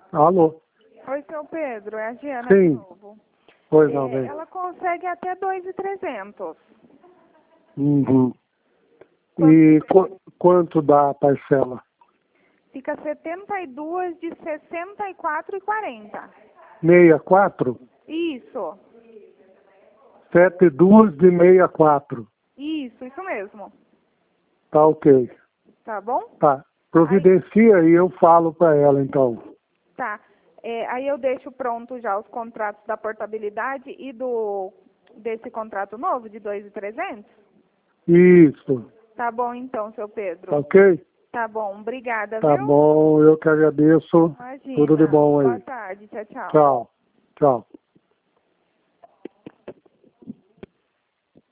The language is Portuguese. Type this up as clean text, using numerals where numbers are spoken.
Alô? Oi, seu Pedro, é a Giana de Sim. novo. Pois não, bem. Ela consegue até 2.300. Uhum. E quanto dá a parcela? Fica 72 de 64,40. 64? Isso, 72 de 64. isso mesmo. Tá ok. Tá bom? Tá. Providencia e eu falo para ela então. Tá. Aí eu deixo pronto já os contratos da portabilidade e desse contrato novo de 2.300. Isso. Tá bom então, seu Tá Pedro. ok? Tá bom, obrigada, Tá viu? bom, eu que agradeço. Imagina. Tudo de bom Boa aí. tarde, tchau, tchau. Tchau. Tchau.